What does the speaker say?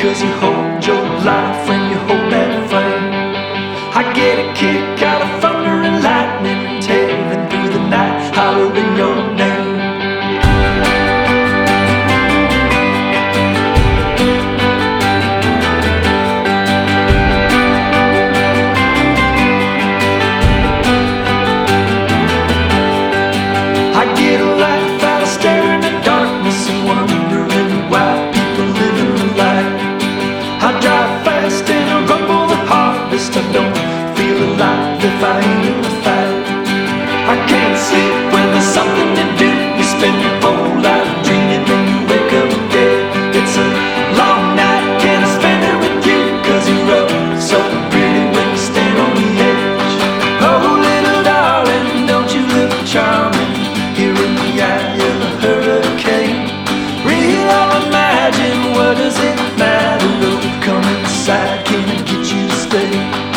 'cause you hold your life when you hold that flame. I get a kick out of thunder and lightning, tearing through the night, hollering your name. I get a laugh out of staring at darkness and wondering why people live in the light. I drive fast and I rumble the hardest. I don't feel alive if I ain't in a fight. I can't sleep when there's something to do. You spend your whole life dreaming and you wake up dead. It's a long night, can I spend it with you? 'Cause you're up so pretty when you stand on the edge. Oh little darling, don't you look charming here in the eye of a hurricane. Real or imagine, what does it matter? Oh, come inside, can I get you to stay?